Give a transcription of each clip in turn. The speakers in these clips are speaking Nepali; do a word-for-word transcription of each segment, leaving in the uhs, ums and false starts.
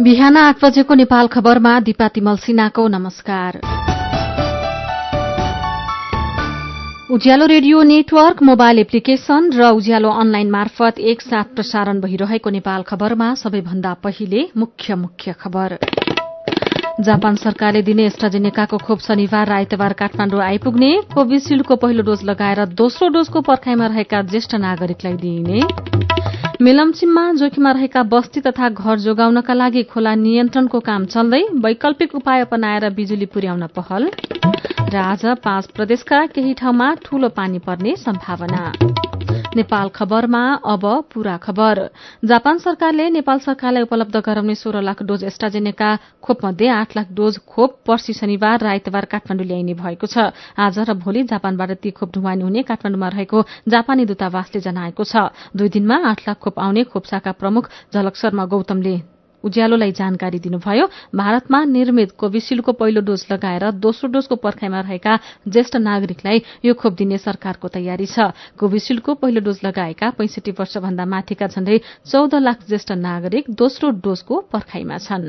बिहान आठ बजेको नेपाल खबरमा दिपा तिमल सिन्हाको नमस्कार। Ujyalo radio network, mobile application र उज्यालो अनलाइन मार्फत एकसाथ प्रसारण भइरहेको नेपाल खबरमा सबैभन्दा पहिले मुख्य मुख्य खबर। जापान सरकारले दिने एस्ट्राजेनेकाको खोप शनिबार र आइतबार काठमाडौँ आइपुग्ने। कोभिशिल्डको पहिलो डोज लगाएर दोस्रो डोजको पर्खाइमा रहेका ज्येष्ठ नागरिकलाई दिइने। मेलम्चीममा जोखिममा रहेका बस्ती तथा घर जोगाउनका लागि खोला नियन्त्रणको काम चल्दै, वैकल्पिक उपाय अपनाएर बिजुली पुर्याउन पहल। र आज पाँच प्रदेशका केही ठाउँमा ठूलो पानी पर्ने सम्भावना। नेपाल खबरमा अब पूरा खबर। जापान सरकारले नेपाल सरकारलाई उपलब्ध गराउने सोह्र लाख डोज एस्ट्राजेनेका खोपमध्ये आठ लाख डोज खोप पर्सि शनिबार र आइतबार काठमाडौँ ल्याइने भएको छ। आज र भोलि जापानबाट ती खोप ढुवानी हुने काठमाडौँमा रहेको जापानी दूतावासले जनाएको छ। दुई दिनमा आठ लाख खोप आउने खोपसाका प्रमुख झलक शर्मा गौतमले उज्यालोलाई जानकारी दिनुभयो। भारतमा निर्मित कोभिशिल्डको पहिलो डोज लगाएर दोस्रो डोजको पर्खाइमा रहेका ज्येष्ठ नागरिकलाई यो खोप दिने सरकारको तयारी छ। कोभिशिल्डको पहिलो डोज लगाएका पैंसठी वर्षभन्दा माथिका झण्डै चौध लाख ज्येष्ठ नागरिक दोस्रो डोजको पर्खाइमा छन्।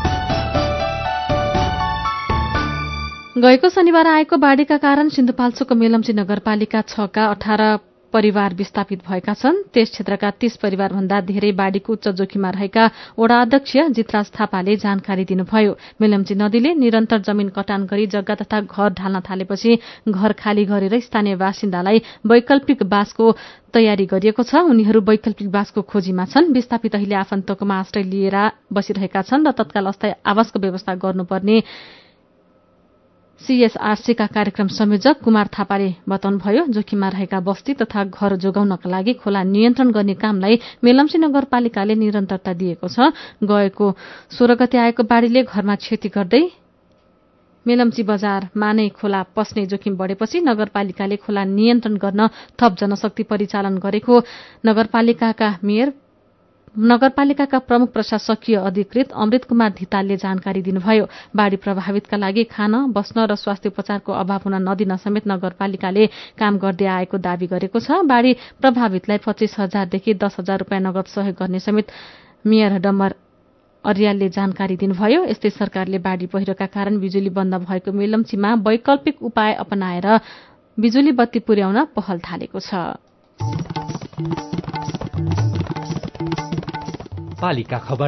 गएको शनिबार आएको बाढ़ीका कारण सिन्धुपाल्चोकको मेलम्ची नगरपालिका छ का अठार परिवार विस्थापित भएका छन्। त्यस क्षेत्रका तीस परिवारभन्दा धेरै बाढ़ीको उच्च जोखिममा रहेका वडा अध्यक्ष जितराज थापाले जानकारी दिनुभयो। मेलम्ची नदीले निरन्तर जमीन कटान गरी जग्गा तथा घर ढाल्न थालेपछि घर खाली गरेर स्थानीय बासिन्दालाई वैकल्पिक बासको तयारी गरिएको छ। उनीहरू वैकल्पिक बासको खोजीमा छन्। विस्थापित अहिले आफन्तकोमा आश्रय लिएर बसिरहेका छन् र तत्काल अस्थायी आवासको व्यवस्था गर्नुपर्ने सीएसआरसीका कार्यक्रम संयोजक कुमार थापाले बताउनुभयो। जोखिममा रहेका बस्ती तथा घर जोगाउनका लागि खोला नियन्त्रण गर्ने कामलाई मेलम्ची नगरपालिकाले निरन्तरता दिएको छ। गएको सोह्र गते आएको बाढ़ीले घरमा क्षति गर्दै मेलम्ची बजारमा नै खोला पस्ने जोखिम बढ़ेपछि नगरपालिकाले खोला नियन्त्रण गर्न थप जनशक्ति परिचालन गरेको नगरपालिकाका मेयर नगरपालिकाका प्रमुख प्रशासकीय अधिकृत अमृत कुमार धितालले जानकारी दिनुभयो। बाढ़ी प्रभावितका लागि खान, बस्न र स्वास्थ्य उपचारको अभाव हुन नदिन समेत नगरपालिकाले काम गर्दै आएको दावी गरेको छ। बाढ़ी प्रभावितलाई पच्चीस हजारदेखि दस हजार रूपियाँ नगद सहयोग गर्ने समेत मेयर डम्बर अर्यालले जानकारी दिनुभयो। यस्तै सरकारले बाढ़ी पहिरोका कारण बिजुली बन्द भएको मेलम्चीमा वैकल्पिक उपाय अपनाएर बिजुली बत्ती पुर्याउन पहल थालेको छ। पालिका खबर।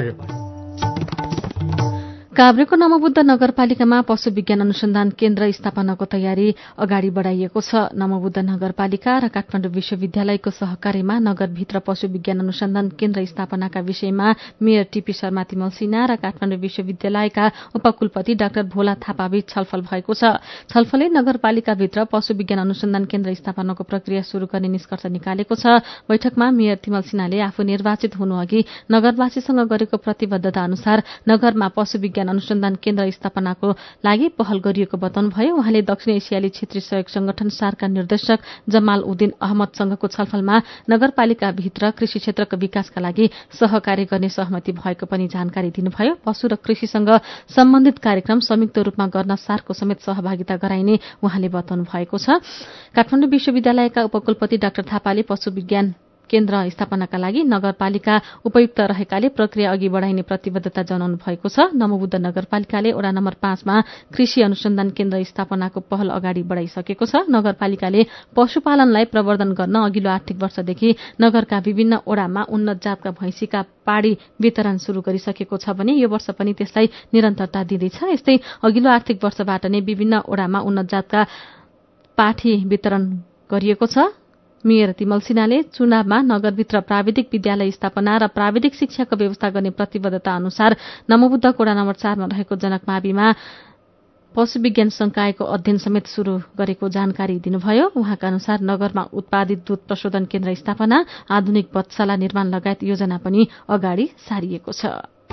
काभ्रेको नमोबुद्ध नगरपालिकामा पशु विज्ञान अनुसन्धान केन्द्र स्थापनाको तयारी अगाडि बढ़ाइएको छ। नमोबुद्ध नगरपालिका र काठमाडौँ विश्वविद्यालयको सहकार्यमा नगरभित्र पशु विज्ञान अनुसन्धान केन्द्र स्थापनाका विषयमा मेयर टीपी शर्मा तिमल सिन्हा र काठमाडौँ विश्वविद्यालयका उपकुलपति डाक्टर भोला थापाबीच छलफल भएको छ। छलफलले नगरपालिकाभित्र पशु विज्ञान अनुसन्धान केन्द्र स्थापनाको प्रक्रिया शुरू गर्ने निष्कर्ष निकालेको छ। बैठकमा मेयर तिमल सिन्हाले आफू निर्वाचित हुनुअघि नगरवासीसँग गरेको प्रतिबद्धता अनुसार नगरमा पशु विज्ञान अनुसन्धान केन्द्र स्थापनाको लागि पहल गरिएको बताउनुभयो। उहाँले दक्षिण एसियाली क्षेत्रीय सहयोग संगठन सारका निर्देशक जमाल उद्दिन अहमदसँगको छलफलमा नगरपालिकाभित्र कृषि क्षेत्रको विकासका लागि सहकार्य गर्ने सहमति भएको पनि जानकारी दिनुभयो। पशु र कृषिसँग सम्बन्धित कार्यक्रम संयुक्त रूपमा गर्न सारको समेत सहभागिता गराइने उहाँले बताउनु भएको छ। काठमाडौँ विश्वविद्यालयका उपकुलपति डाक्टर थापाले पशु विज्ञान केन्द्र स्थापनाका लागि नगरपालिका उपयुक्त रहेकाले प्रक्रिया अघि बढ़ाइने प्रतिबद्धता जनाउनु भएको छ। नमोबुद्ध नगरपालिकाले वडा नम्बर पाँचमा कृषि अनुसन्धान केन्द्र स्थापनाको पहल अगाडि बढ़ाइसकेको छ। नगरपालिकाले पशुपालनलाई प्रवर्धन गर्न अघिल्लो आर्थिक वर्षदेखि नगरका विभिन्न वडामा उन्नत जातका भैंसीका पाड़ी वितरण शुरू गरिसकेको छ भने यो वर्ष पनि त्यसलाई निरन्तरता दिँदैछ। यस्तै अघिल्लो आर्थिक वर्षबाट नै विभिन्न वडामा उन्नत जातका पाठी वितरण गरिएको छ। मेयर तिमल सिन्हाले चुनावमा नगरभित्र प्राविधिक विद्यालय स्थापना र प्राविधिक शिक्षाको व्यवस्था गर्ने प्रतिबद्धता अनुसार नमोबुद्ध वडा नम्बर चारमा रहेको जनकमाविमा पशु विज्ञान संकायको अध्ययन समेत शुरू गरेको जानकारी दिनुभयो। उहाँका अनुसार नगरमा उत्पादित दूध प्रशोधन केन्द्र स्थापना, आधुनिक बत्शाला निर्माण लगायत योजना पनि अगाडि सारिएको छ।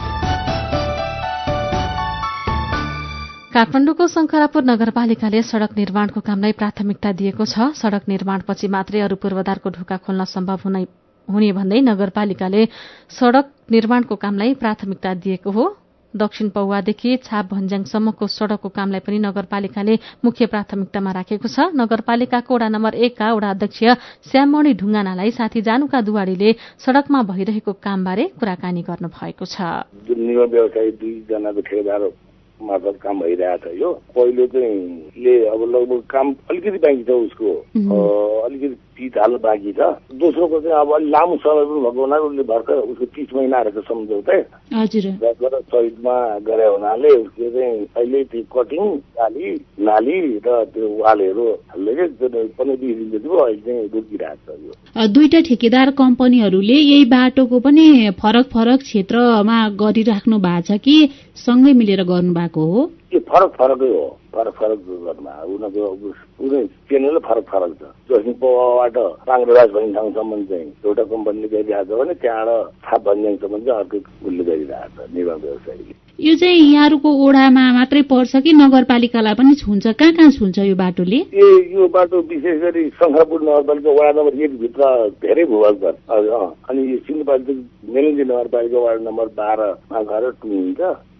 काठमाडौँको शंकरापुर नगरपालिकाले सड़क निर्माणको कामलाई प्राथमिकता दिएको छ। सड़क निर्माणपछि मात्रै अरू पूर्वाधारको ढोका खोल्न सम्भव हुने भन्दै नगरपालिकाले सड़क निर्माणको कामलाई प्राथमिकता दिएको हो। दक्षिण पौवादेखि छाप भन्ज्याङसम्मको सड़कको कामलाई पनि नगरपालिकाले मुख्य प्राथमिकतामा राखेको छ। नगरपालिकाको वडा नम्बर एकका वडा अध्यक्ष श्याममणि ढुङ्गानालाई साथी जानुका दुवाडीले सड़कमा भइरहेको कामबारे कुराकानी गर्नु भएको छ। निर्माण व्यवसायी दुईजनाको ठेकेदार मार्फत काम भइरहेको छ। यो पहिलो चाहिँ ले अब लगभग काम अलिकति बाँकी छ, उसको अलिकति पिच हाल्नु बाँकी छ। दोस्रोको चाहिँ अब अलिक लामो समय पनि भएको हुनाले उसले भर्खर उसको तिस महिना रहेछ सम्झौता र चैतमा गरे हुनाले उसले चाहिँ अहिले त्यो कटिङ नाली नाली र त्यो वालहरू हाल्दै पन्ध्र बिस दिन जति अहिले चाहिँ रोकिरहेको छ। यो दुईटा ठेकेदार कम्पनीहरूले यही बाटोको पनि फरक फरक क्षेत्रमा गरिराख्नु भएको छ कि सँगै मिलेर गर्नु भएको हो? यो फरक फरकै हो, फरक फरक गर्नुमा उनीहरूको पुरै चेनल फरक फरक छ। जसमा पवाबाट पाङ्ग्रेराज भन्ने ठाउँसम्म चाहिँ एउटा कम्पनीले गरिरहेको छ भने त्यहाँबाट छाप भन्ज्याङसम्म चाहिँ अर्को उसले गरिरहेको छ निर्माण व्यवसायीले। यो चाहिँ यहाँहरूको ओडामा मात्रै पर्छ कि नगरपालिकालाई पनि छुन्छ? कहाँ कहाँ छुन्छ यो बाटोले? ए यो बाटो विशेष गरी शङ्खरपुर नगरपालिका वडा नम्बर एक भित्र धेरै भूभाग छ। अनि यो सिन्धुपाल्चोक मेलुन्जी नगरपालिका वार्ड नम्बर बाह्रमा गएर टुङ्गिन्छ।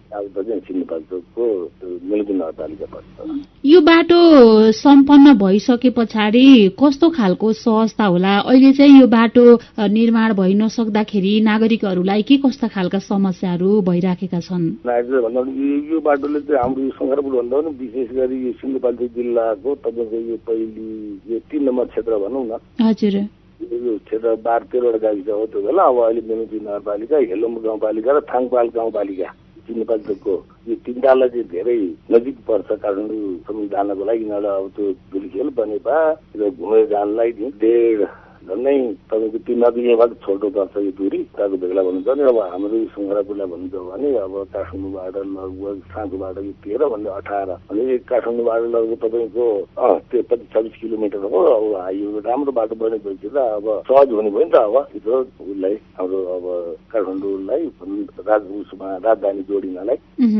यो बाटो सम्पन्न भइसके पछाडि कस्तो खालको सहजता होला? अहिले चाहिँ यो बाटो निर्माण भइ नसक्दाखेरि नागरिकहरूलाई के कस्ता खालका समस्याहरू भइराखेका छन्? यो बाटोले चाहिँ हाम्रो शङ्खरपुर भन्दा पनि विशेष गरी यो सिन्धुपाल्चोक जिल्लाको तपाईँको यो पहिली यो तीन नम्बर क्षेत्र भनौँ न। हजुर, यो क्षेत्र बाह्र तेह्रवटा गाविस हो त्यो बेला। अब अहिले मेलुन्जी नगरपालिका, हेलोम गाउँपालिका र थाङपाल गाउँपालिका सिन्धुपाल्चोकको यो तिनटालाई चाहिँ धेरै नजिक पर्छ काठमाडौँसम्म जानको लागि। यिनीहरूलाई अब त्यो धुलिखेल बनेपा घुमेर जानलाई डेढ झन्डै तपाईँको त्यो नदीबाट छोटो पर्छ यो दूरी। ताको भेगला भन्नुहुन्छ भने अब हाम्रो शङ्खरपुरलाई भन्नुहुन्छ भने अब काठमाडौँबाट लगभग साँचोबाट यो तेह्र भन्दा अठार अनि काठमाडौँबाट लगभग तपाईँको त्यो पच्चिस छब्बिस किलोमिटर हो। अब यो राम्रो बाटो बनेपछि त अब सहज हुने भयो नि त। अब यो उसलाई हाम्रो अब काठमाडौँलाई राज उसमा राजधानी जोडिनलाई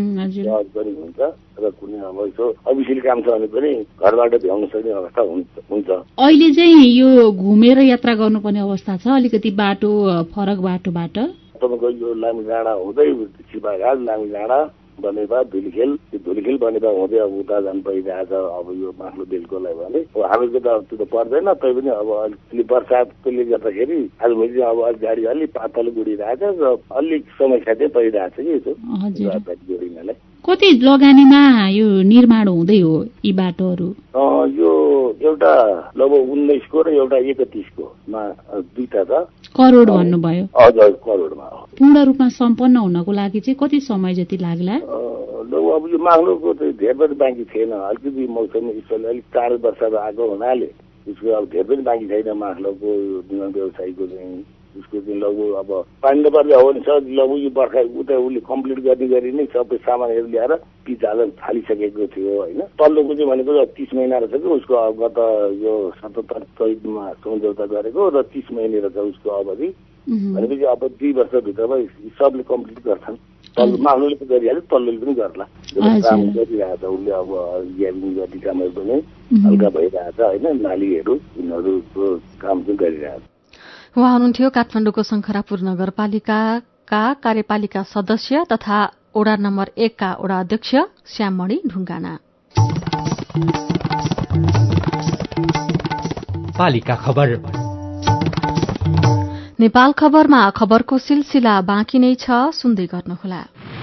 सहज पनि हुन्छ र कुनै अब यसो अफिसियल काम छ भने पनि घरबाट भ्याउन सक्ने अवस्था हुन्छ। अहिले चाहिँ यो घुमेर यात्रा गर्नुपर्ने अवस्था छ अलिकति बाटो फरक बाटोबाट? तपाईँको यो लामी डाँडा हुँदै सिपाघाट लामी डाँडा बनेपा धुलिखेल त्यो धुलिखेल बनेपा हुँदै अब उता जानु परिरहेछ। अब यो माथिल्लो बेलकोलाई भने हामीको त त्यो त पर्दैन, तैपनि अब अलिक बर्सातले गर्दाखेरि आजभोलि अब अलिक गाडी अलिक पातलो गुडिरहेछ र अलिक समस्या चाहिँ परिरहेछ कि यसो जोडिनलाई। कति लगानीमा यो निर्माण हुँदै हो यी बाटोहरू? यो एउटा लगभग उन्नाइसको र एउटा एकतिसकोमा दुईटा छ। करोड भन्नुभयो? हजुर, करोडमा हो। पूर्ण रूपमा सम्पन्न हुनको लागि चाहिँ कति समय जति लाग्ला? अब यो माग्लोको चाहिँ धेरै पनि बाँकी थिएन, अलिकति मौसम स्थलले अलिक चार वर्ष आएको हुनाले यसको अब धेरै पनि बाँकी छैन। माग्लोको निर्माण व्यवसायीको चाहिँ उसको चाहिँ लगभग अब पानी नपर्दा हो भने सर लगभग यो बर्खा उता उसले कम्प्लिट गर्ने गरी नै सबै सामानहरू ल्याएर पिच हालेर थालिसकेको थियो होइन। तल्लोको चाहिँ भनेको तिस महिना रहेछ कि उसको गत यो सतहत्तर चैतमा सम्झौता गरेको र तिस महिना रहेछ उसको अवधि। भनेपछि अब दुई वर्षभित्रमा सबले कम्प्लिट गर्छन्। तल्लो माग्लोले पनि गरिहाल्यो, तल्लोले पनि गर्ला। काम गरिरहेछ उसले। अब ग्याबिङ गर्ने कामहरू पनि हल्का भइरहेछ होइन। नालीहरू यिनीहरूको काम चाहिँ गरिरहेछ। उहाँ हुनुहुन्थ्यो काठमाडौँको शङ्खरापुर नगरपालिकाका कार्यपालिका सदस्य तथा वडा नम्बर एकका वडा अध्यक्ष श्याममणि ढुङ्गाना। पालिका खबर। नेपाल खबरमा खबरको सिलसिला बाँकी नै छ, सुन्दै गर्नुहोला।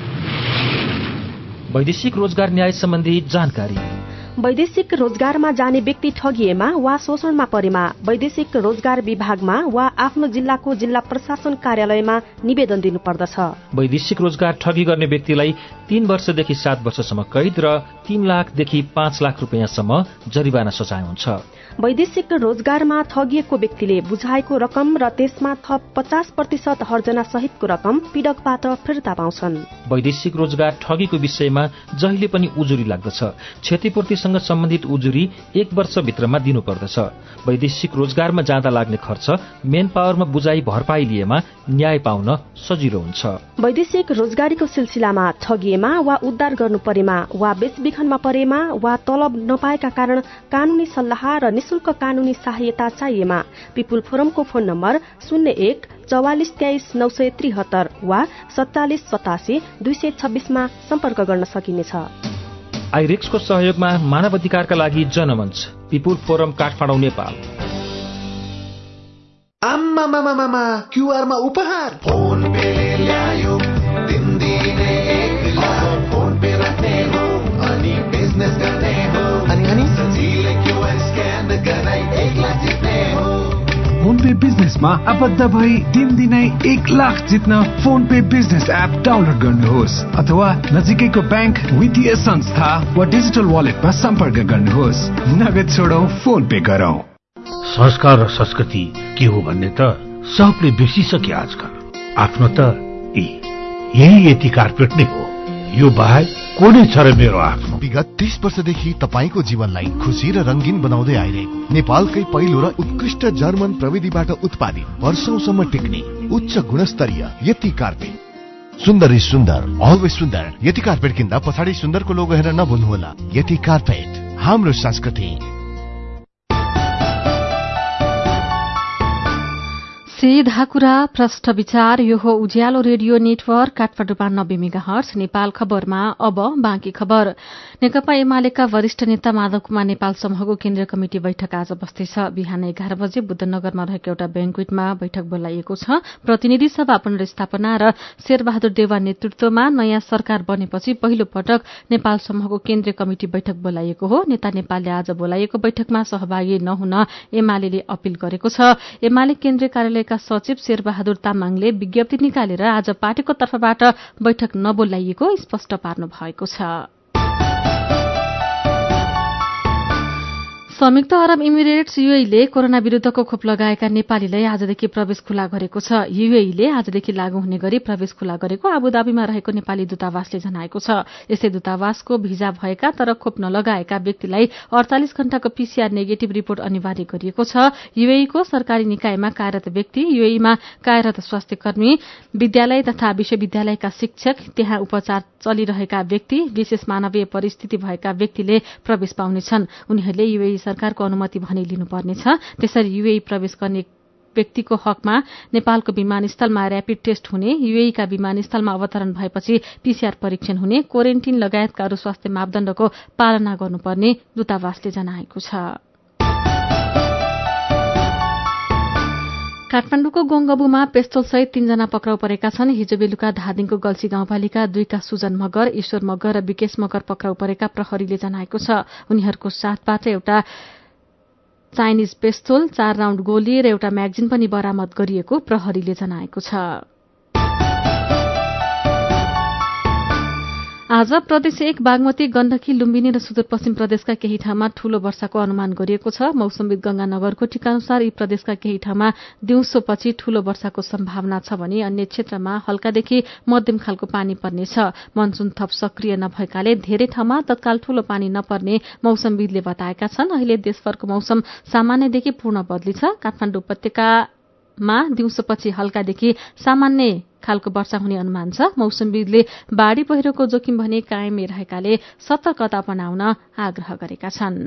वैदेशिक रोजगार न्याय सम्बन्धी जानकारी। वैदेशिक रोजगारमा जाने व्यक्ति ठगिएमा वा शोषणमा परेमा वैदेशिक रोजगार विभागमा वा आफ्नो जिल्लाको जिल्ला प्रशासन कार्यालयमा निवेदन दिनुपर्दछ। वैदेशिक रोजगार ठगी गर्ने व्यक्तिलाई तीन वर्षदेखि सात वर्षसम्म कैद र तीन लाखदेखि पाँच लाख रुपियाँसम्म जरिवाना सजाय हुन्छ। वैदेशिक रोजगारमा ठगिएको व्यक्तिले बुझाएको रकम र त्यसमा थप पचास प्रतिशत हर्जना सहितको रकम पीड़कबाट फिर्ता पाउँछन्। वैदेशिक रोजगार ठगीको विषयमा जहिले पनि उजुरी लाग्दछ। क्षतिपूर्तिसँग सम्बन्धित उजुरी एक वर्षभित्रमा दिनुपर्दछ। वैदेशिक रोजगारमा जाँदा लाग्ने खर्च मेन पावरमा बुझाइ भरपाई लिएमा न्याय पाउन सजिलो हुन्छ। वैदेशिक रोजगारीको सिलसिलामा ठगिएमा वा उद्धार गर्नु परेमा वा बेचबिखन अलिखनमा परेमा वा तलब नपाएका कारण कानूनी सल्लाह र निशुल्क कानूनी सहायता चाहिएमा पिपुल फोरमको फोन नम्बर शून्य एक चौवालिस तेइस नौ सय त्रिहत्तर वा सत्तालिस सतासी दुई सय छब्बीसमा सम्पर्क गर्न सकिनेछ। आइरेक्सको सहयोगमा मानव अधिकारका लागि जनमञ्च पिपुल फोरम काठमाडौँ नेपाल। आम्मा मामा मामा क्यूआरमा उपहार फोन पेले ल्यायो दिनदिनै एक लाख फोन पे राख्ने हो अनि बिजनेस गर्ने हो अनि अनि सजिलै क्यूआर स्क्यान गराई एक लाख जित्ने हो। फोन पे बिजनेसमा आबद्ध भई दिनदिनै एक लाख जित्न PhonePe business app download गर्नुहोस् अथवा नजिकैको ब्याङ्क वित्तीय संस्था वा डिजिटल वालेटमा सम्पर्क गर्नुहोस्। नगद छोडौं फोन पे गरौं। संस्कार र संस्कृति के हो भन्ने त सबले बिर्सिसके आजकल। आफ्नो त यही यति कार्पेट नै हो, यो बाहेक को नै छ र मेरो आफ्नो। विगत तीस वर्षदेखि तपाईको जीवनलाई खुशी र रंगीन बनाउँदै आइरहेको नेपालकै पहिलो र उत्कृष्ट जर्मन प्रविधिबाट उत्पादित वर्षौंसम्म टिक्ने उच्च गुणस्तरीय यति कार्पेट। सुन्दर इज सुन्दर, अलवेज सुन्दर। यति कार्पेट किन्दा पछाडि सुन्दरको लोगो हेरेर नभुल्नुहोला। यति कार्पेट हाम्रो संस्कृति। सीधा कुरा प्रष्ट विचार। यो हो उज्यालो रेडियो नेटवर्क काठमाडौँमा नब्बे मेगा हर्ज। नेपाल खबरमा अब बाँकी खबर। नेकपा एमालेका वरिष्ठ नेता माधव कुमार नेपाल समूहको केन्द्रीय कमिटी बैठक आज बस्दैछ। बिहान एघार बजे बुद्धनगरमा रहेको एउटा ब्याङ्क्वेटमा बैठक बोलाइएको छ। प्रतिनिधि सभा पुनर्स्थापना र शेरबहादुर देउवा नेतृत्वमा नयाँ सरकार बनेपछि पहिलो पटक नेपाल समूहको केन्द्रीय कमिटी बैठक बोलाइएको हो। नेता नेपालले आज बोलाइएको बैठकमा सहभागी नहुन एमाले अपील गरेको छ। एमाले केन्द्रीय कार्यालय सचिव शेरबहादुर तामाङले विज्ञप्ति निकालेर आज पार्टीको तर्फबाट बैठक नबोलाइएको स्पष्ट पार्नु भएको छ। संयुक्त अरब इमिरेट्स यूएईले कोरोना विरूद्धको खोप लगाएका नेपालीलाई आजदेखि प्रवेश खुला गरेको छ। यूएईले आजदेखि लागू हुने गरी प्रवेश खुला गरेको आबुधाबीमा रहेको नेपाली दूतावासले जनाएको छ। यसै दूतावासको भिजा भएका तर खोप नलगाएका व्यक्तिलाई अड़तालिस घण्टाको पीसीआर नेगेटिभ रिपोर्ट अनिवार्य गरिएको छ। यूएईको सरकारी निकायमा कार्यरत व्यक्ति, यूएईमा कार्यरत स्वास्थ्य कर्मी, विद्यालय तथा विश्वविद्यालयका शिक्षक, त्यहाँ उपचार चलिरहेका व्यक्ति, विशेष मानवीय परिस्थिति भएका व्यक्तिले प्रवेश पाउनेछन्। उनीहरूले यूएई सरकारको अनुमति भने लिनुपर्नेछ। त्यसरी यूएई प्रवेश गर्ने व्यक्तिको हकमा नेपालको विमानस्थलमा र्यापिड टेस्ट हुने, यूएईका विमानस्थलमा अवतरण भएपछि पीसीआर परीक्षण हुने, क्वारेन्टिन लगायतका अरू स्वास्थ्य मापदण्डको पालना गर्नुपर्ने दूतावासले जनाएको छ। काठमाडौँको गोङगबुमा पेस्तोलसहित तीनजना पक्राउ परेका छन्। हिजो बेलुका धादिङको गल्सी गाउँपालिका दुईका सुजन मगर, ईश्वर मगर र विकेश मगर पक्राउ परेका प्रहरीले जनाएको छ। उनीहरूको साथबाट एउटा चाइनिज पेस्तोल, चार राउण्ड गोली र एउटा म्यागजिन पनि बरामद गरिएको प्रहरीले जनाएको छ। आज प्रदेश एक बागमती, गण्डकी, लुम्बिनी र सुदूरपश्चिम प्रदेशका केही ठाउँमा ठूलो वर्षाको अनुमान गरिएको छ। मौसमविद गंगानगरको ठिकानुसार यी प्रदेशका केही ठाउँमा दिउँसोपछि ठूलो वर्षाको सम्भावना छ भने अन्य क्षेत्रमा हल्कादेखि मध्यम खालको पानी पर्नेछ। मनसून थप सक्रिय नभएकाले धेरै ठाउँमा तत्काल ठूलो पानी नपर्ने मौसमविदले बताएका छन्। अहिले देशभरको मौसम सामान्यदेखि पूर्ण बदली छ। काठमाडौँ उपत्यकामा दिउँसोपछि हल्कादेखि सामान्य खालको वर्षा हुने अनुमान छ। मौसमविदले बाढ़ी पहिरोको जोखिम भने कायमै रहेकाले सतर्कता अपनाउन आग्रह गरेका छन्।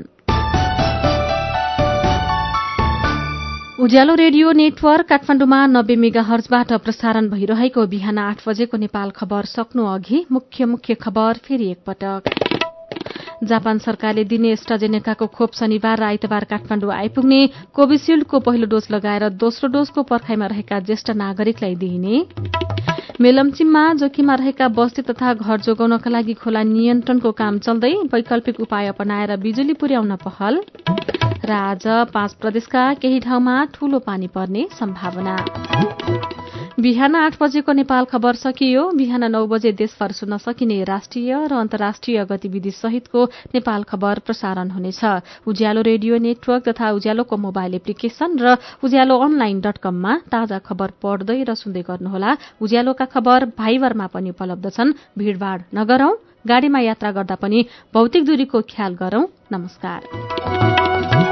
उज्यालो रेडियो नेटवर्क काठमाडौँमा नब्बे मेगा हर्जबाट प्रसारण भइरहेको बिहान आठ बजेको नेपाल खबर सक्नु अघि मुख्य मुख्य खबर फेरि एकपटक। जापान सरकारले दिने एस्ट्राजेनेकाको खोप शनिबार र आइतबार काठमाडौँ आइपुग्ने। कोभिसिल्डको पहिलो डोज लगाएर दोस्रो डोजको पर्खाइमा रहेका ज्येष्ठ नागरिकलाई दिइने। मेलम्चीममा जोखिममा रहेका बस्ती तथा घर जोगाउनका लागि खोला नियन्त्रणको काम चल्दै, वैकल्पिक उपाय अपनाएर बिजुली पुर्याउन पहल। र आज पाँच प्रदेशका केही ठाउँमा ठूलो पानी पर्ने सम्भावना। बिहान आठ बजेको नेपाल खबर सकियो। बिहान नौ बजे देशभर सुन्न सकिने राष्ट्रिय र अन्तर्राष्ट्रिय गतिविधि सहितको नेपाल खबर प्रसारण हुनेछ। उज्यालो रेडियो नेटवर्क तथा उज्यालोको मोबाइल एप्लिकेशन र उज्यालो अनलाइन डट कममा ताजा खबर पढ्दै र सुन्दै गर्नुहोला। उज्यालोका खबर भाइबरमा पनि उपलब्ध छन्। भीड़भाड़ नगरौं, गाड़ीमा यात्रा गर्दा पनि भौतिक दूरीको ख्याल गरौं। नमस्कार।